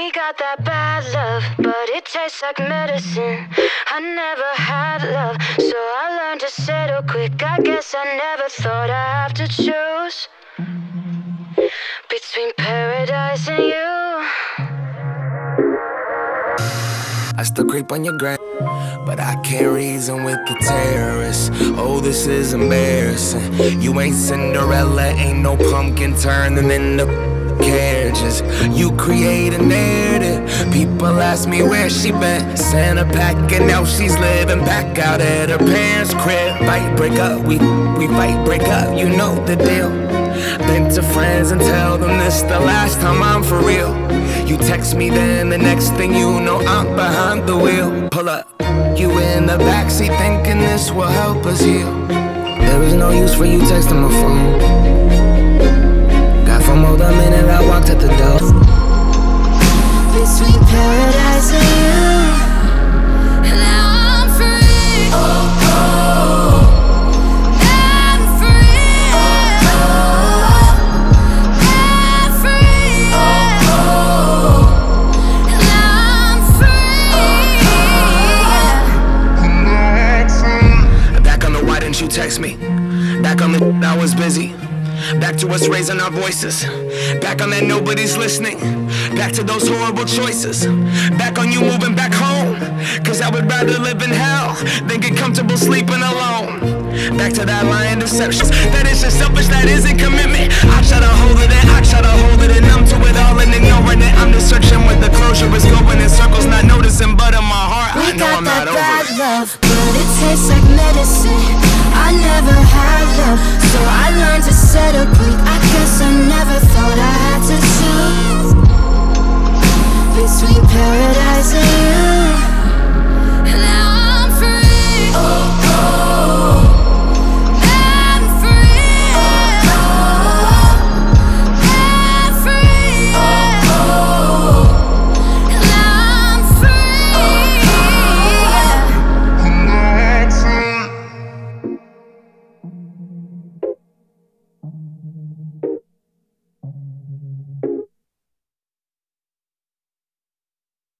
We got that bad love, but it tastes like medicine. I never had love, so I learned to settle quick. I guess I never thought I'd have to choose between paradise and you. I still creep on your gram, but I can't reason with the terrorists. Oh, this is embarrassing. You ain't Cinderella, ain't no pumpkin turning into carriages. You create a narrative. People ask me where she been. Santa pack and now she's living back out at her parents' crib. Fight, break up, we fight, break up, you know the deal. Been to friends and tell them this the last time I'm for real. You text me then the next thing you know I'm behind the wheel. Pull up, you in the backseat thinking this will help us heal. There is no use for you texting my phone. Got FOMO the minute I walked at the door. Between paradise and you, now I'm free. I'm free. I'm free. Now I'm free. Back on the why didn't you text me? Back on the I was busy. Back to us raising our voices. Back on that nobody's listening. Back to those horrible choices. Back on you moving back home. Cause I would rather live in hell than get comfortable sleeping alone. Back to that lying deceptions. That is just selfish, that isn't commitment. I try to hold it in, I try to hold it in. I'm to it all and ignoring it. I'm just searching where the closure is going in circles, not noticing, but in my heart I know I'm not over it. We got that bad love, but it tastes like medicine. I never